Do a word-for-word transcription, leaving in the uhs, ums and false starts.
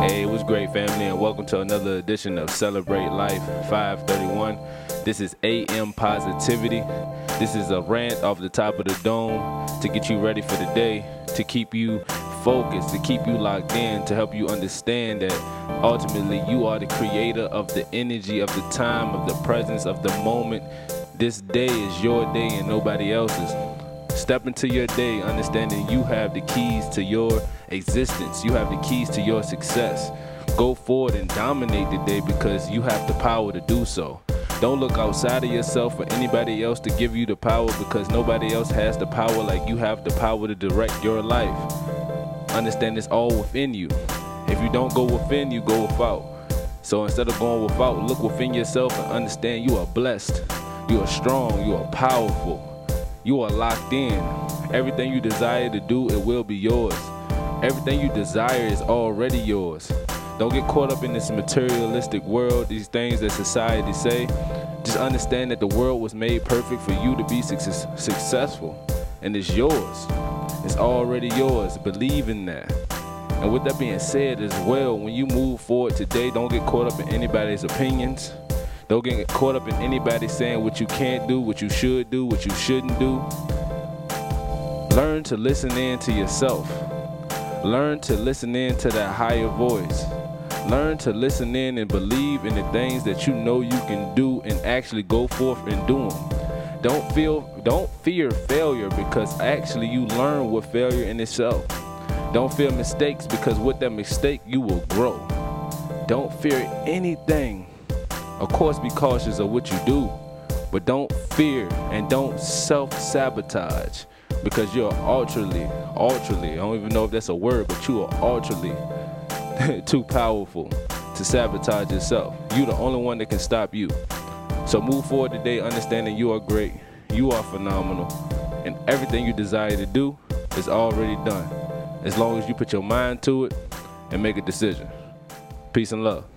Hey, what's great, family, and welcome to another edition of Celebrate Life five thirty-one. This is A M Positivity. This is a rant off the top of the dome to get you ready for the day, to keep you focused, to keep you locked in, to help you understand that ultimately you are the creator of the energy, of the time, of the presence, of the moment. This day is your day and nobody else's. Step into your day understanding you have the keys to your existence. You have the keys to your success. Go forward and dominate the day because you have the power to do so. Don't look outside of yourself for anybody else to give you the power, because nobody else has the power like you have the power to direct your life. Understand it's all within you. If you don't go within, you go without. So instead of going without, look within yourself and understand you are blessed. You are strong. You are powerful. You are locked in. Everything you desire to do, it will be yours. Everything you desire is already yours. Don't get caught up in this materialistic world, these things that society say. Just understand that the world was made perfect for you to be success- successful. And it's yours. It's already yours. Believe in that. And with that being said as well, when you move forward today, don't get caught up in anybody's opinions. Don't get caught up in anybody saying what you can't do, what you should do, what you shouldn't do. Learn to listen in to yourself. Learn to listen in to that higher voice. Learn to listen in and believe in the things that you know you can do and actually go forth and do them. Don't feel, don't fear failure, because actually you learn with failure in itself. Don't fear mistakes, because with that mistake you will grow. Don't fear anything. Of course, be cautious of what you do, but don't fear and don't self-sabotage, because you're ultrally, ultrally, I don't even know if that's a word, but you are ultrally too powerful to sabotage yourself. You're the only one that can stop you. So move forward today understanding you are great, you are phenomenal, and everything you desire to do is already done, as long as you put your mind to it and make a decision. Peace and love.